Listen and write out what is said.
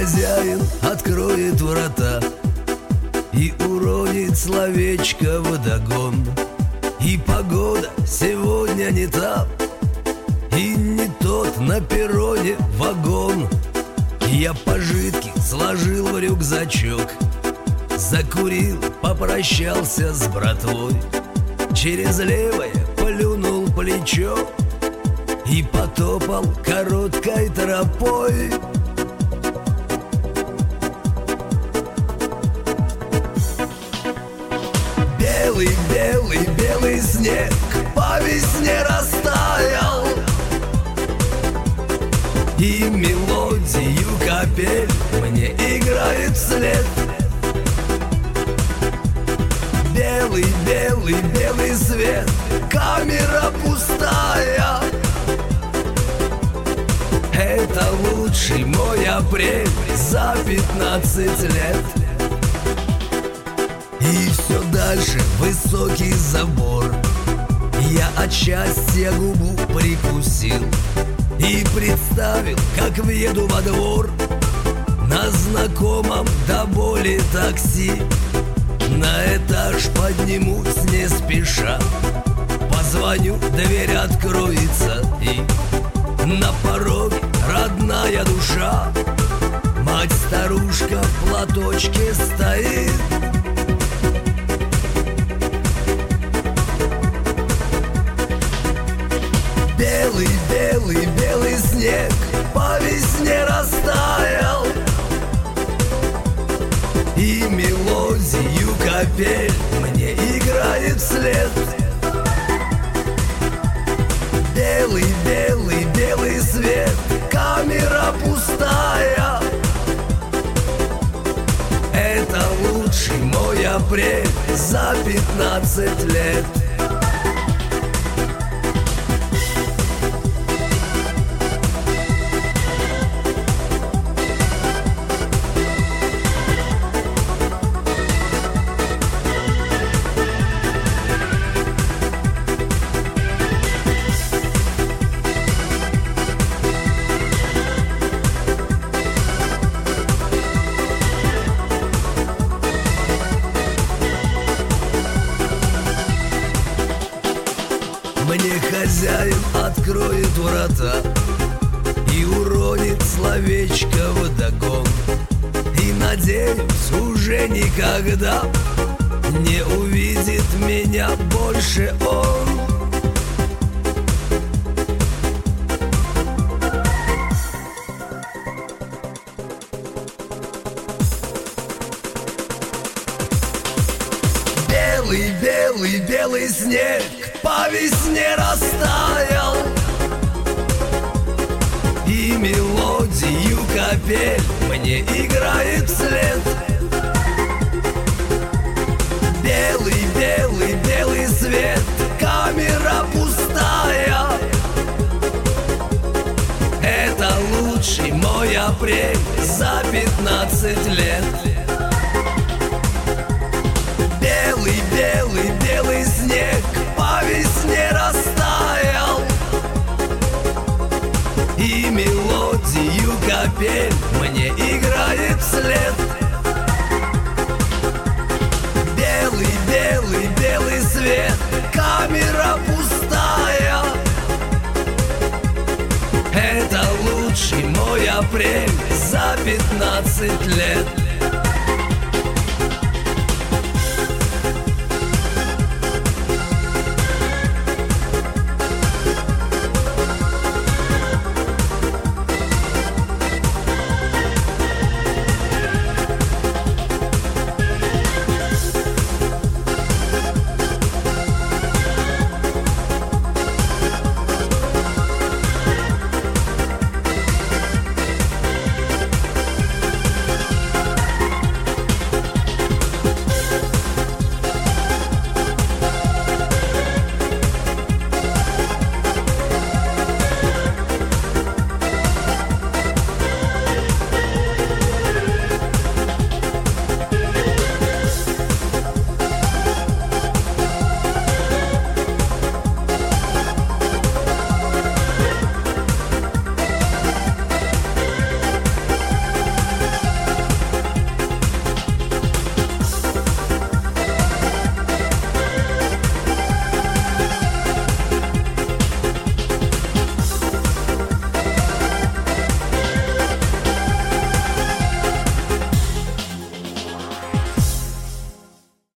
хозяин откроет врата и уронит словечко вдогон. И погода сегодня не та, и не тот на перроне вагон. Я пожитки сложил в рюкзачок, закурил, попрощался с братвой, через левое плюнул плечо и потопал короткой тропой. Белый, белый, белый снег по весне растаял, и мелодию капель мне играет вслед. Белый, белый, белый свет, камера пустая. Это лучший мой апрель за 15 лет. И все дальше высокий забор. Я от счастья губу прикусил и представил, как въеду во двор на знакомом до боли такси. На этаж поднимусь не спеша, позвоню, дверь откроется, и на пороге родная душа. Мать-старушка в платочке стоит. Белый, белый, белый снег по весне растаял, и мелодию капель мне играет вслед. Белый, белый, белый свет, камера пустая. Это лучший мой апрель за 15 лет. Мне хозяин откроет врата и уронит словечко вдогон. И надеюсь, уже никогда не увидит меня больше он. Белый, белый, белый снег по весне растаял, и мелодию капель мне играет вслед. Белый, белый, белый свет, камера пустая. Это лучший мой апрель за 15 лет. Белый, белый, белый снег по весне растаял, и мелодию капель мне играет вслед. Белый, белый, белый свет, камера пустая. Это лучший мой апрель за 15 лет.